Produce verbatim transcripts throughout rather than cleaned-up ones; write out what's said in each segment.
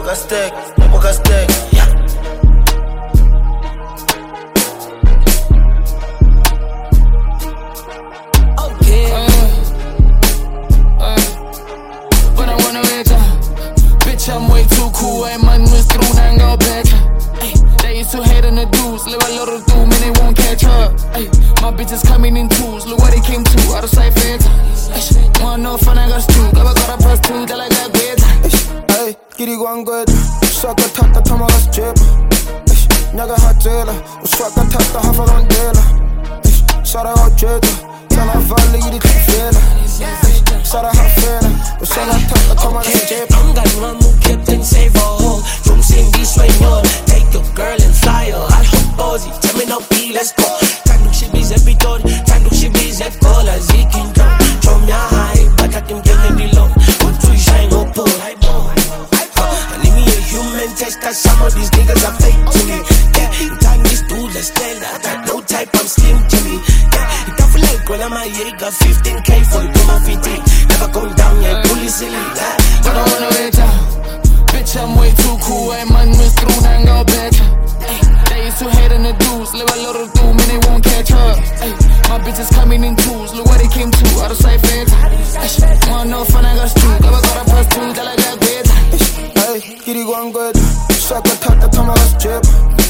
ka stack, yabo ka stack, yeah. Okay. Uh, uh, but I wanna wait up. Bitch, I'm way too cool. Ain't man with through now go back. Ay, they used to hate on the dudes. Live a little through, man, they won't catch up. Ay, my bitches coming in twos. Look what they came to. Out of sight, fans. Wanna know fun, I got stu. Got a plus two, that I got beds. Ay, giddy one good. Sucker tata, tamagas chip. Naga hatela. Swaka tata, half a rondela. Sara ojeta. Sana valley, giddy fela. Sara hafela. Sara tata, tamagas chip. I'm got one more Captain Savo. From Cindy Swayon. Take your girl and fly her. I hope Bozy. Tell me no B, let's go. Tango shibis every door. Tango shibis every cola. Zikin drum. From your high, but I can get any low. Put to shine, no pull. I need me a human test, cause some of these niggas are fake to me. Yeah, time is too less than I got no type, I'm slim to me. Yeah, it feel like when I'm a year, got fifteen K for it, my fifteen. Never going down, yeah, bully silly. I don't wanna wait up. Bitch, I'm way too cool. Ain't man with through, now go back. They used to hate on the dudes. Live a little through, man, they won't catch up. Ay, my bitches coming in twos. Look where they came to. Out of sight, fans. Wanna know fun, I got stu. Got a plus two, that I got beds. Ay, giddy one good. Swaka tata, tamagas chip.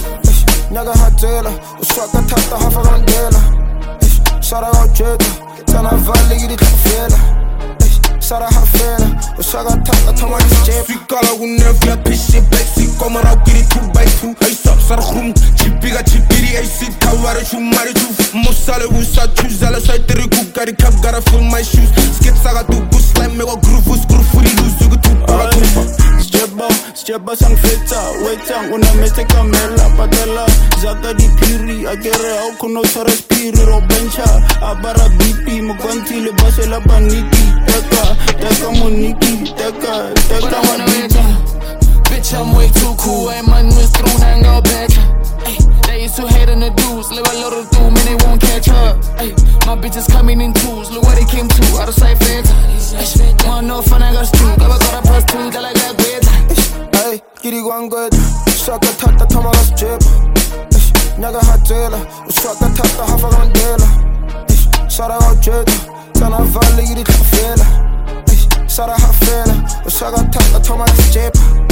Naga hatela. Swaka tata, half a rondela. Sara ojeta. Sana valley, giddy fela. Sara hafela. Swaka tata, tamagas chip. Sikala unevia pishi basic. Come around, get it two by two. Ay, sub, sar khrum. Chipiga chipiri, ay, sit, kawara, shumari, chuf. Mosale, wusa, chuzala, sai, teri, kukari, kap, gotta fill my shoes. Skip, saga, tu, bus, slime, mega, groove, screw, fully loose, you go to, para, Stjebba, stjebba sang feta. Waitang, una mete kamela, patela. Zaka di piri, agere au kuno sa respiri. Robencha, abara B P, mukwanti le base la baniki. Teka, teka moniki, teka, teka wadita. Bitch, I'm way too cool. Ain't man with through, now go back. Ay, they used to hate on the dudes. Live a little through, man, they won't catch up. Ay, my bitches coming in twos. Look where they came to. Out of sight, fans. Wanna know fun, I got stu. Got a plus two, that I got beds. Ay, giddy one good. Swaka tata, tamagas chip. Naga hatela. Swaka tata, half a rondela. Sara ojeta. Sana valley, giddy fela. Sara hafela. Swaka tata, tamagas chip.